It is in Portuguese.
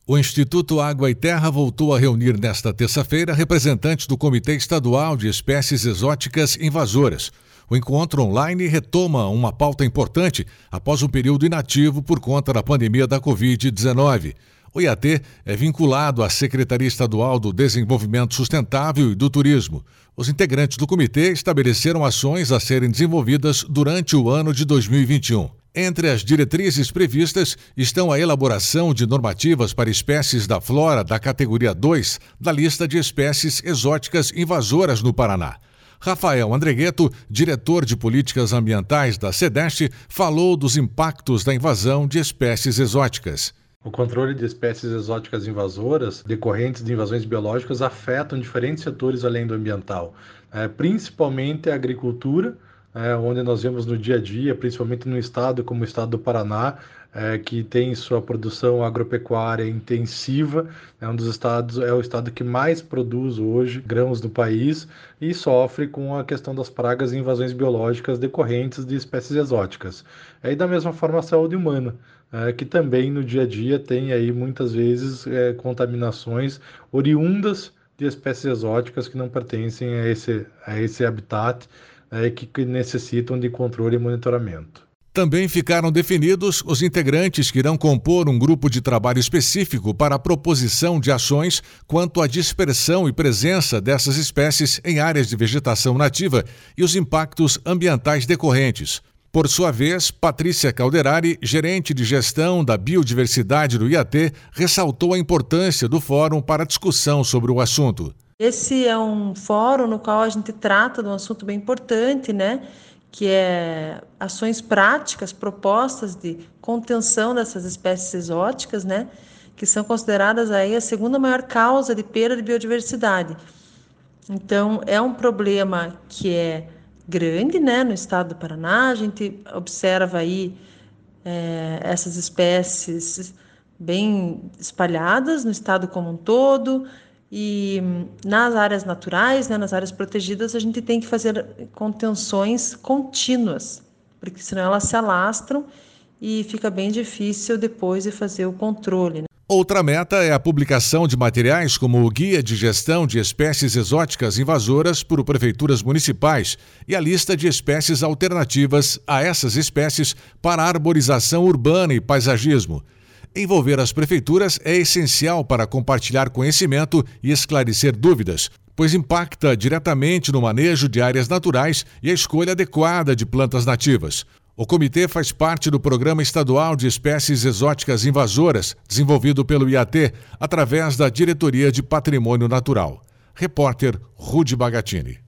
O Instituto Água e Terra voltou a reunir nesta terça-feira representantes do Comitê Estadual de Espécies Exóticas Invasoras. O encontro online retoma uma pauta importante após um período inativo por conta da pandemia da Covid-19. O IAT é vinculado à Secretaria Estadual do Desenvolvimento Sustentável e do Turismo. Os integrantes do comitê estabeleceram ações a serem desenvolvidas durante o ano de 2021. Entre as diretrizes previstas estão a elaboração de normativas para espécies da flora da categoria 2 da lista de espécies exóticas invasoras no Paraná. Rafael Andregueto, diretor de políticas ambientais da SEDEST, falou dos impactos da invasão de espécies exóticas. O controle de espécies exóticas invasoras, decorrentes de invasões biológicas, afetam diferentes setores além do ambiental, principalmente a agricultura, onde nós vemos no dia a dia, principalmente no estado como o estado do Paraná, que tem sua produção agropecuária intensiva, é o estado que mais produz hoje grãos do país e sofre com a questão das pragas e invasões biológicas decorrentes de espécies exóticas. E da mesma forma a saúde humana, que também no dia a dia tem aí muitas vezes contaminações oriundas de espécies exóticas que não pertencem a esse habitat, que necessitam de controle e monitoramento. Também ficaram definidos os integrantes que irão compor um grupo de trabalho específico para a proposição de ações quanto à dispersão e presença dessas espécies em áreas de vegetação nativa e os impactos ambientais decorrentes. Por sua vez, Patrícia Calderari, gerente de gestão da biodiversidade do IAT, ressaltou a importância do fórum para a discussão sobre o assunto. Esse é um fórum no qual a gente trata de um assunto bem importante, que é ações práticas, propostas de contenção dessas espécies exóticas, que são consideradas aí a segunda maior causa de perda de biodiversidade. Então, é um problema que é grande, no estado do Paraná. A gente observa aí essas espécies bem espalhadas no estado como um todo. E nas áreas naturais, nas áreas protegidas, a gente tem que fazer contenções contínuas, porque senão elas se alastram e fica bem difícil depois de fazer o controle. Outra meta é a publicação de materiais como o Guia de Gestão de Espécies Exóticas Invasoras por prefeituras municipais e a lista de espécies alternativas a essas espécies para arborização urbana e paisagismo. Envolver as prefeituras é essencial para compartilhar conhecimento e esclarecer dúvidas, pois impacta diretamente no manejo de áreas naturais e a escolha adequada de plantas nativas. O comitê faz parte do Programa Estadual de Espécies Exóticas Invasoras, desenvolvido pelo IAT, através da Diretoria de Patrimônio Natural. Repórter Rudy Bagatini.